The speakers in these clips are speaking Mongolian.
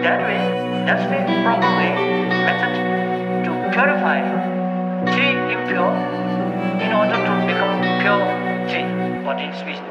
That way, that's the proper way method to purify tea impure in order to become pure tea for this reason.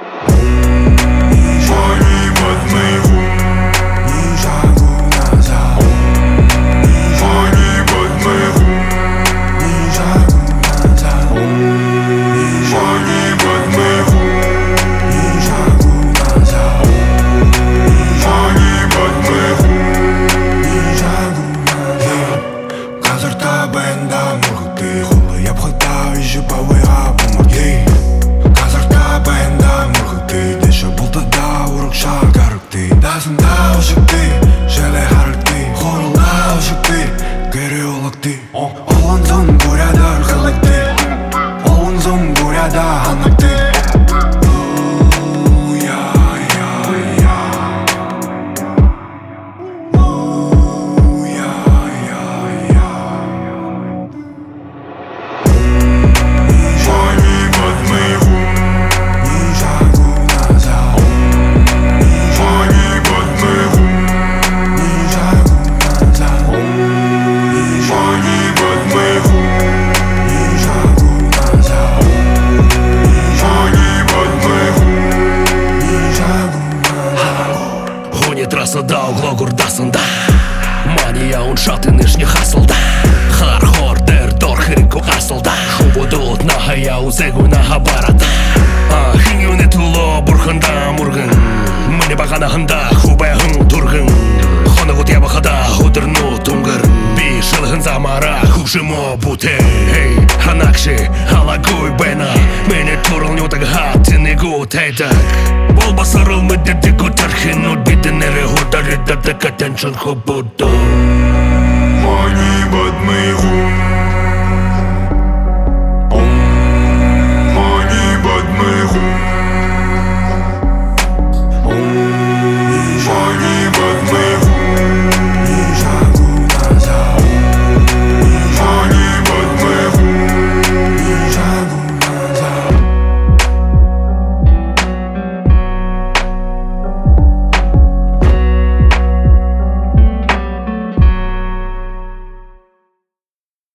Трасада угла гурдасында Мания уншаты нижних асылда Хар-хор дер-дор хирику асылда Хубудут нахая узегу наха барада Хингюне туло бурханда мургын Міне бағанахында хубайхын тургын Хонығут ябахада худырну тунгыр Бишылхын замара хушимо буте Ханакши халагуй бена Мене турыл нютаг хатинигу тейдаг Бол басарыл мүддеті көтерхен Үт бедінері худар едді кәтеншін хубуду